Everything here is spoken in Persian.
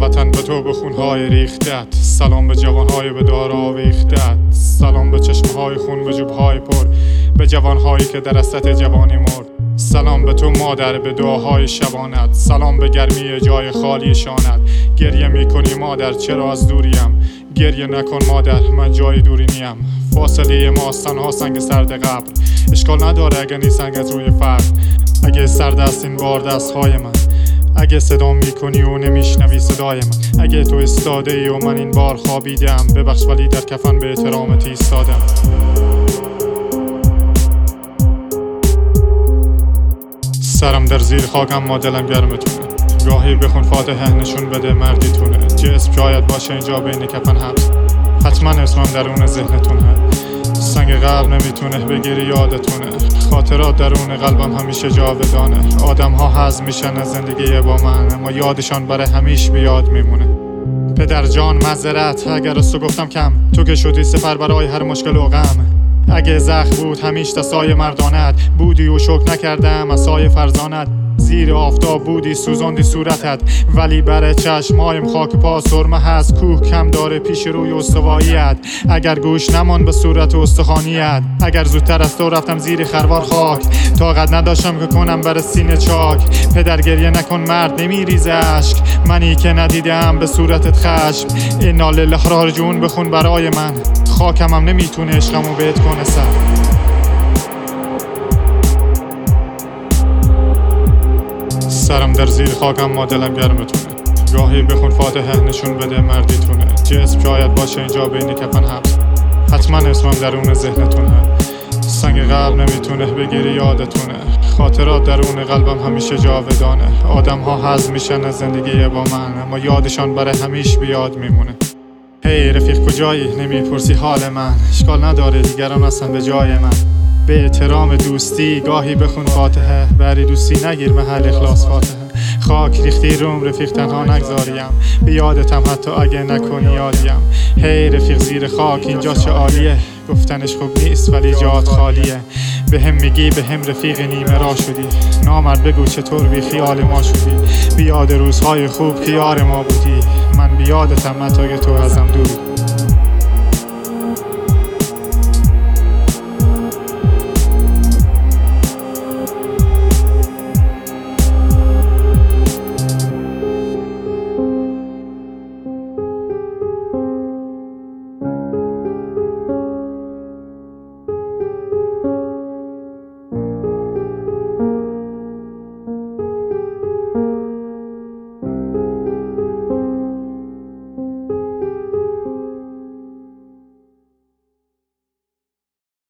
وطن به تو، به خونهای ریختت. سلام به جوانهای به دار آویختت. سلام به چشمهای خون، به جوبهای پر، به جوانهایی که در حسرت جوانی مرد. سلام به تو مادر، به دعاهای شبانت. سلام به گرمی جای خالی شانت. گریه میکنی مادر، چرا از دوریم؟ گریه نکن مادر، من جای دوری نیم. فاصله ما تنها سنگ سرد قبر. اشکال نداره اگه نی سنگ از روی فرق. اگه سرد است این بار دستهای من، اگه صدا میکنی و نمیشنوی صدای من، اگه تو استاده ای و من این بار خوابیدم، ببخش ولی در کفن به احترامت ایستادم. سرم در زیر خاکم ما دلم گرمتونه. گاهی بخون فاتحه نشون بده مردی تونه. جسم شاید باشه اینجا بین کفن حبس، حتما اسمم درون ذهنتونه. سنگ قلب نمیتونه بگیری یادتونه. خاطرات درون قلبم همیشه جاودانه. آدم ها هضم میشن از زندگی با من، اما یادشان برای همیشه بیاد میمونه. پدر جان معذرت اگر از تو گفتم کم، تو که شدی سپر برای هر مشکل و غم. اگه زخم بود همیشه دستای مردانت بودی و شکر نکردم از سایه فرزانت. زیر آفتاب بودی سوزاندی صورتت، ولی بر چشمایم خاک پا سرمه هست. کوه کم داره پیش روی استواییت. اگر گوش نمان به صورت استخوانیت، اگر زودتر از تو رفتم زیر خروار خاک، طاقت نداشتم که کنم بر سینه چاک. پدر گریه نکن مرد نمیریزه اشک، منی که ندیدم به صورتت خشم. انا لله راجعون بخون برای من، خاکم هم نمیتونه عشقمو بهت کنه سر. سرم در زیر خاکم ما دلم گرمتونه. گاهی بخون فاتحه نشون بده مردی تونه. جسم شاید باشه اینجا بین کفن حبس، حتما اسمم درون ذهنتونه. سنگ قلب نمیتونه بگیری یادتونه. خاطرات درون قلبم همیشه جاودانه. آدم ها هضم میشن از زندگی با من، اما یادشان برای همیشه بیاد میمونه. هی رفیق کجایی؟ نمیپرسی حال من. اشکال نداره دیگران هستن به جای من. به احترام دوستی گاهی بخون فاتحه. بری دوستی نگیر محل اخلاص فاتحه. خاک ریختی روم رفیق تنها نگذاریم، به یادتم حتی اگه نکنی یادیم. هی رفیق زیر خاک اینجا چه عالیه، گفتنش خوب نیست ولی جات خالیه. به هم میگی به هم رفیق نیمه را شدی، نامرد بگو چطور بی خیال ما شدی. بیاد روزهای خوب که یار ما بودی، من بیادتم حتی که تو ازم دوری.